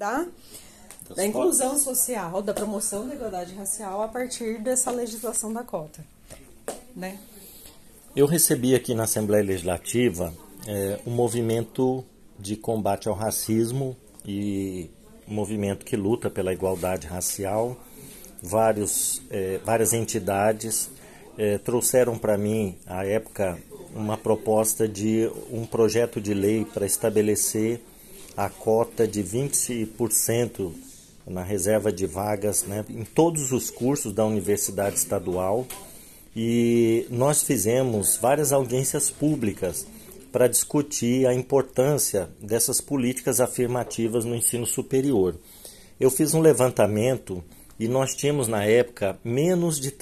da inclusão social, da promoção da igualdade racial a partir dessa legislação da cota, né? Eu recebi aqui na Assembleia Legislativa um movimento de combate ao racismo e um movimento que luta pela igualdade racial. Várias entidades trouxeram para mim, à época, uma proposta de um projeto de lei para estabelecer a cota de 20% na reserva de vagas, né, em todos os cursos da Universidade Estadual. E nós fizemos várias audiências públicas para discutir a importância dessas políticas afirmativas no ensino superior. Eu fiz um levantamento e nós tínhamos na época menos de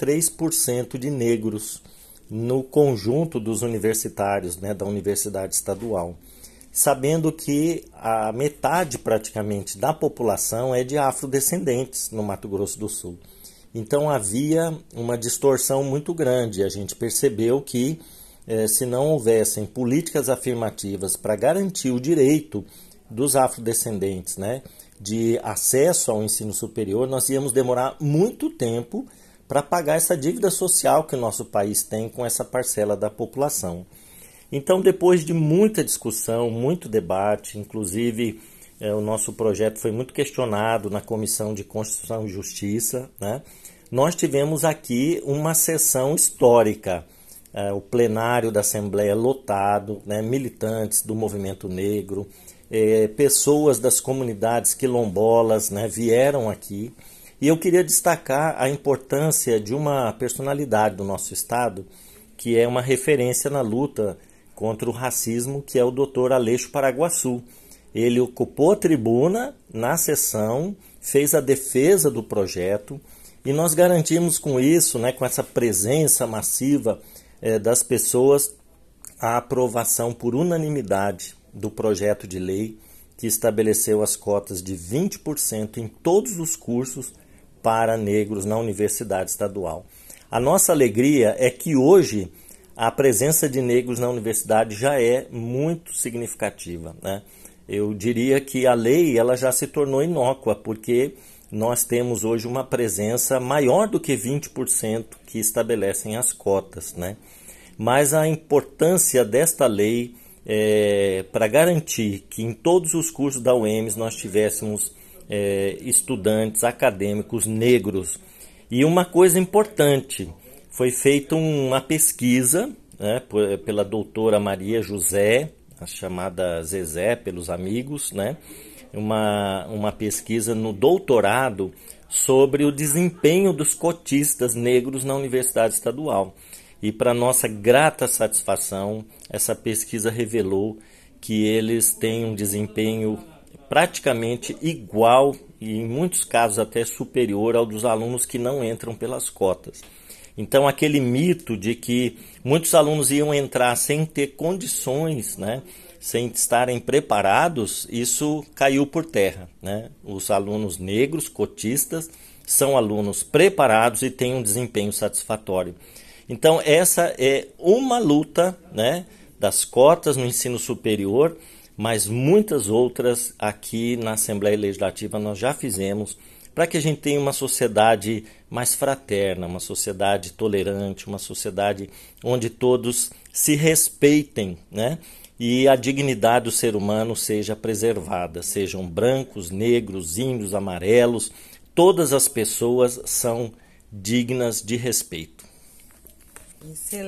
3% de negros no conjunto dos universitários, né, da Universidade Estadual, sabendo que a metade praticamente da população é de afrodescendentes no Mato Grosso do Sul. Então havia uma distorção muito grande. A gente percebeu que se não houvessem políticas afirmativas para garantir o direito dos afrodescendentes, né, de acesso ao ensino superior, nós íamos demorar muito tempo para pagar essa dívida social que o nosso país tem com essa parcela da população. Então, depois de muita discussão, muito debate, inclusive o nosso projeto foi muito questionado na Comissão de Constituição e Justiça, né? Nós tivemos aqui uma sessão histórica, o plenário da Assembleia lotado, né? Militantes do movimento negro, pessoas das comunidades quilombolas, né? Vieram aqui. E eu queria destacar a importância de uma personalidade do nosso estado, que é uma referência na luta contra o racismo, que é o Dr. Aleixo Paraguaçu. Ele ocupou a tribuna na sessão, fez a defesa do projeto, e nós garantimos com isso, né, com essa presença massiva das pessoas, a aprovação por unanimidade do projeto de lei que estabeleceu as cotas de 20% em todos os cursos para negros na Universidade Estadual. A nossa alegria é que hoje a presença de negros na universidade já é muito significativa, né? Eu diria que a lei ela já se tornou inócua, porque nós temos hoje uma presença maior do que 20% que estabelecem as cotas, né? Mas a importância desta lei para garantir que em todos os cursos da UEMS nós tivéssemos estudantes acadêmicos negros. E uma coisa importante, foi feita uma pesquisa, né, pela doutora Maria José, a chamada Zezé pelos amigos, né, uma pesquisa no doutorado sobre o desempenho dos cotistas negros na Universidade Estadual. E para nossa grata satisfação, essa pesquisa revelou que eles têm um desempenho praticamente igual e em muitos casos até superior ao dos alunos que não entram pelas cotas. Então aquele mito de que muitos alunos iam entrar sem ter condições, né, sem estarem preparados, isso caiu por terra, né? Os alunos negros, cotistas, são alunos preparados e têm um desempenho satisfatório. Então essa é uma luta, né, das cotas no ensino superior, mas muitas outras aqui na Assembleia Legislativa nós já fizemos para que a gente tenha uma sociedade mais fraterna, uma sociedade tolerante, uma sociedade onde todos se respeitem, né? E a dignidade do ser humano seja preservada, sejam brancos, negros, índios, amarelos, todas as pessoas são dignas de respeito. Excelente.